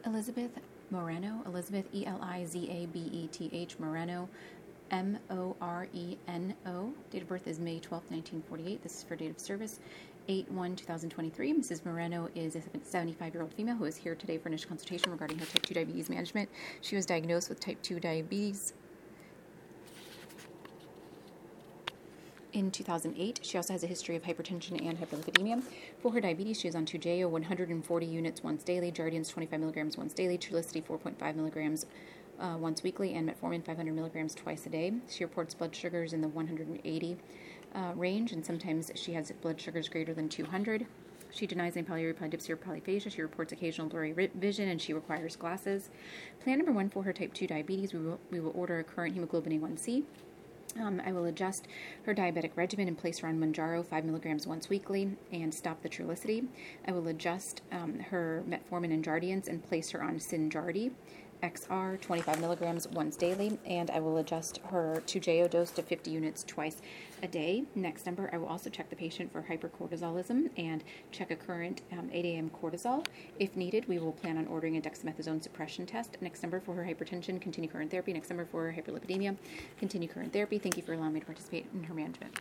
Elizabeth Moreno, Elizabeth Elizabeth Moreno, Moreno. Date of birth is May 12, 1948. This is for date of service, 8/1/2023. Mrs. Moreno is a 75-year-old female who is here today for initial consultation regarding her type 2 diabetes management. She was diagnosed with type 2 diabetes in 2008. She also has a history of hypertension and hyperlipidemia. For her diabetes, she is on Toujeo 140 units once daily, Jardiance 25 milligrams once daily, Trulicity 4.5 milligrams once weekly, and metformin 500 milligrams twice a day. She reports blood sugars in the 180 range, and sometimes she has blood sugars greater than 200. She denies any polyuria, dipsy, or polyphagia. She reports occasional blurry vision, and she requires glasses. Plan number 1 for her type 2 diabetes, we will order a current hemoglobin A1C. I will adjust her diabetic regimen and place her on Mounjaro 5 milligrams once weekly and stop the Trulicity. I will adjust her metformin and Jardiance and place her on Synjardy XR 25 milligrams once daily, and I will adjust her Toujeo dose to 50 units twice a day. Next number, I will also check the patient for hypercortisolism and check a current 8 a.m. cortisol. If needed, we will plan on ordering a dexamethasone suppression test. Next number for her hypertension, continue current therapy. Next number for her hyperlipidemia, continue current therapy. Thank you for allowing me to participate in her management.